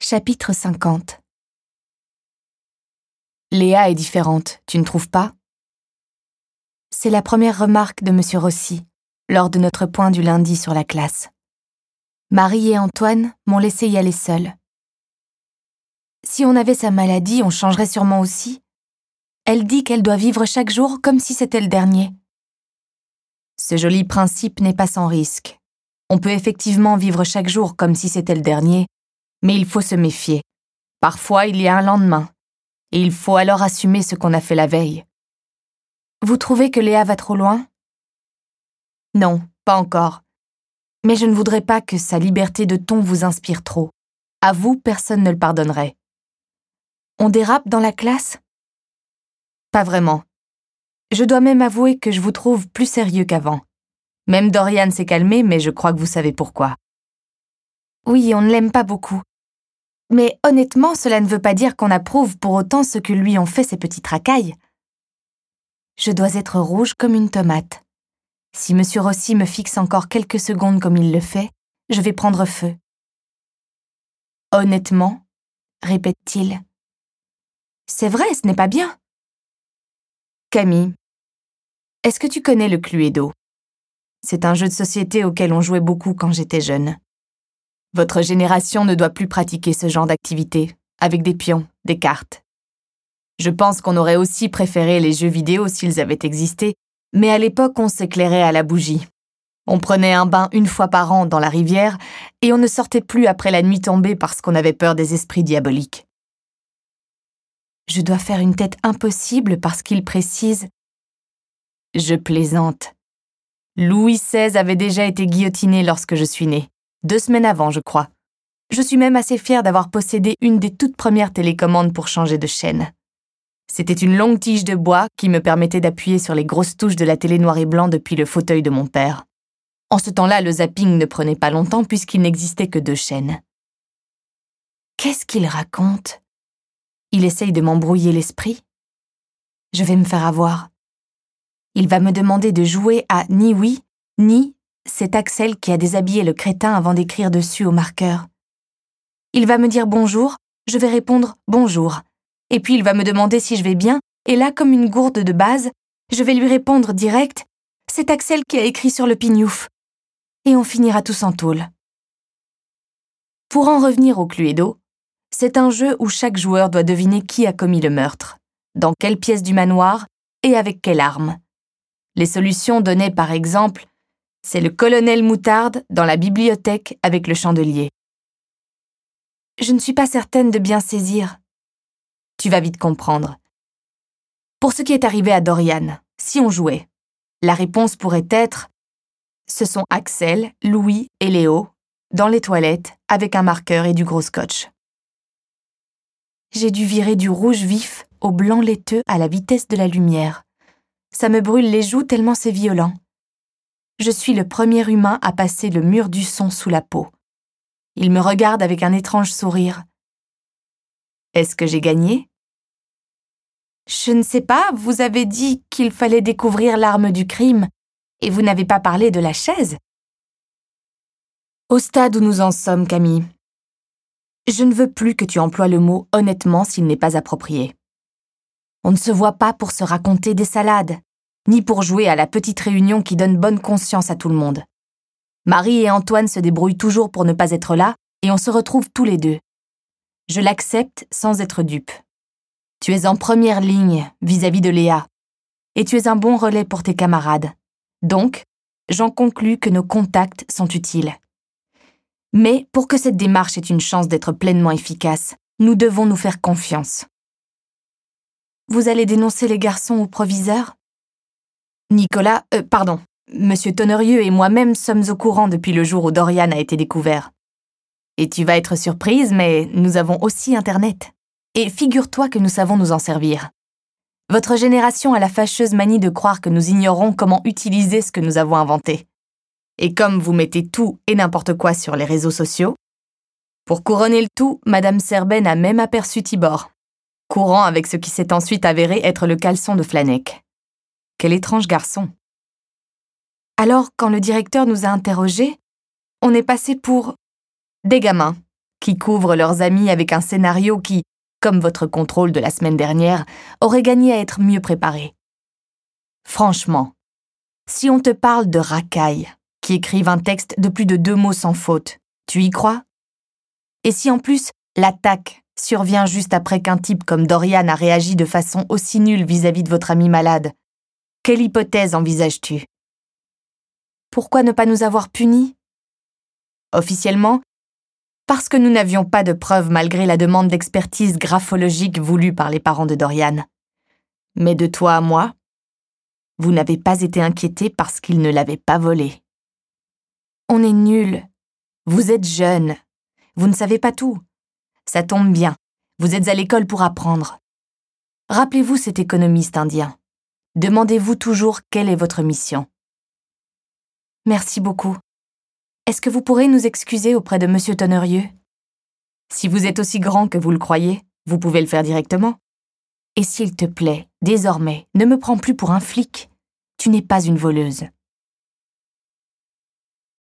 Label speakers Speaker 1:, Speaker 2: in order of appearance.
Speaker 1: Chapitre 50. Léa est différente, tu ne trouves pas? C'est la première remarque de M. Rossi, lors de notre point du lundi sur la classe. Marie et Antoine m'ont laissé y aller seule. Si on avait sa maladie, on changerait sûrement aussi. Elle dit qu'elle doit vivre chaque jour comme si c'était le dernier. Ce joli principe n'est pas sans risque. On peut effectivement vivre chaque jour comme si c'était le dernier, mais il faut se méfier. Parfois, il y a un lendemain, et il faut alors assumer ce qu'on a fait la veille. Vous trouvez que Léa va trop loin? Non, pas encore. Mais je ne voudrais pas que sa liberté de ton vous inspire trop. À vous, personne ne le pardonnerait. On dérape dans la classe? Pas vraiment. Je dois même avouer que je vous trouve plus sérieux qu'avant. Même Dorian s'est calmé, mais je crois que vous savez pourquoi. Oui, on ne l'aime pas beaucoup. Mais honnêtement, cela ne veut pas dire qu'on approuve pour autant ce que lui ont fait ces petites racailles. Je dois être rouge comme une tomate. Si M. Rossi me fixe encore quelques secondes comme il le fait, je vais prendre feu. Honnêtement, répète-t-il. C'est vrai, ce n'est pas bien. Camille, est-ce que tu connais le Cluedo? C'est un jeu de société auquel on jouait beaucoup quand j'étais jeune. Votre génération ne doit plus pratiquer ce genre d'activité, avec des pions, des cartes. Je pense qu'on aurait aussi préféré les jeux vidéo s'ils avaient existé, mais à l'époque on s'éclairait à la bougie. On prenait un bain une fois par an dans la rivière et on ne sortait plus après la nuit tombée parce qu'on avait peur des esprits diaboliques. Je dois faire une tête impossible parce qu'il précise « Je plaisante ». Louis XVI avait déjà été guillotiné lorsque je suis née. 2 semaines avant, je crois. Je suis même assez fière d'avoir possédé une des toutes premières télécommandes pour changer de chaîne. C'était une longue tige de bois qui me permettait d'appuyer sur les grosses touches de la télé noir et blanc depuis le fauteuil de mon père. En ce temps-là, le zapping ne prenait pas longtemps puisqu'il n'existait que 2 chaînes. Qu'est-ce qu'il raconte? Il essaye de m'embrouiller l'esprit? Je vais me faire avoir. Il va me demander de jouer à ni oui, ni c'est Axel qui a déshabillé le crétin avant d'écrire dessus au marqueur. Il va me dire bonjour, je vais répondre bonjour. Et puis il va me demander si je vais bien, et là, comme une gourde de base, je vais lui répondre direct, c'est Axel qui a écrit sur le pignouf. Et on finira tous en tôle. Pour en revenir au Cluedo, c'est un jeu où chaque joueur doit deviner qui a commis le meurtre, dans quelle pièce du manoir et avec quelle arme. Les solutions données par exemple, c'est le colonel Moutarde dans la bibliothèque avec le chandelier. Je ne suis pas certaine de bien saisir. Tu vas vite comprendre. Pour ce qui est arrivé à Dorian, si on jouait, la réponse pourrait être « Ce sont Axel, Louis et Léo, dans les toilettes, avec un marqueur et du gros scotch. » J'ai dû virer du rouge vif au blanc laiteux à la vitesse de la lumière. Ça me brûle les joues tellement c'est violent. Je suis le premier humain à passer le mur du son sous la peau. Il me regarde avec un étrange sourire. Est-ce que j'ai gagné? Je ne sais pas, vous avez dit qu'il fallait découvrir l'arme du crime, et vous n'avez pas parlé de la chaise. Au stade où nous en sommes, Camille, je ne veux plus que tu emploies le mot honnêtement s'il n'est pas approprié. On ne se voit pas pour se raconter des salades, ni pour jouer à la petite réunion qui donne bonne conscience à tout le monde. Marie et Antoine se débrouillent toujours pour ne pas être là, et on se retrouve tous les deux. Je l'accepte sans être dupe. Tu es en première ligne vis-à-vis de Léa, et tu es un bon relais pour tes camarades. Donc, j'en conclus que nos contacts sont utiles. Mais pour que cette démarche ait une chance d'être pleinement efficace, nous devons nous faire confiance. Vous allez dénoncer les garçons au proviseur? Monsieur Tonnerieux et moi-même sommes au courant depuis le jour où Dorian a été découvert. Et tu vas être surprise, mais nous avons aussi Internet. Et figure-toi que nous savons nous en servir. Votre génération a la fâcheuse manie de croire que nous ignorons comment utiliser ce que nous avons inventé. Et comme vous mettez tout et n'importe quoi sur les réseaux sociaux, pour couronner le tout, Madame Serben a même aperçu Tibor, courant avec ce qui s'est ensuite avéré être le caleçon de Flanneck. Quel étrange garçon. Alors, quand le directeur nous a interrogés, on est passé pour des gamins qui couvrent leurs amis avec un scénario qui, comme votre contrôle de la semaine dernière, aurait gagné à être mieux préparé. Franchement, si on te parle de racailles, qui écrivent un texte de plus de 2 mots sans faute, tu y crois? Et si en plus, l'attaque survient juste après qu'un type comme Dorian a réagi de façon aussi nulle vis-à-vis de votre ami malade, quelle hypothèse envisages-tu? Pourquoi ne pas nous avoir punis? Officiellement, parce que nous n'avions pas de preuves malgré la demande d'expertise graphologique voulue par les parents de Dorian. Mais de toi à moi, vous n'avez pas été inquiétés parce qu'il ne l'avait pas volé. On est nuls. Vous êtes jeunes. Vous ne savez pas tout. Ça tombe bien. Vous êtes à l'école pour apprendre. Rappelez-vous cet économiste indien. Demandez-vous toujours quelle est votre mission. Merci beaucoup. Est-ce que vous pourrez nous excuser auprès de Monsieur Tonnerieux? Si vous êtes aussi grand que vous le croyez, vous pouvez le faire directement. Et s'il te plaît, désormais, ne me prends plus pour un flic. Tu n'es pas une voleuse.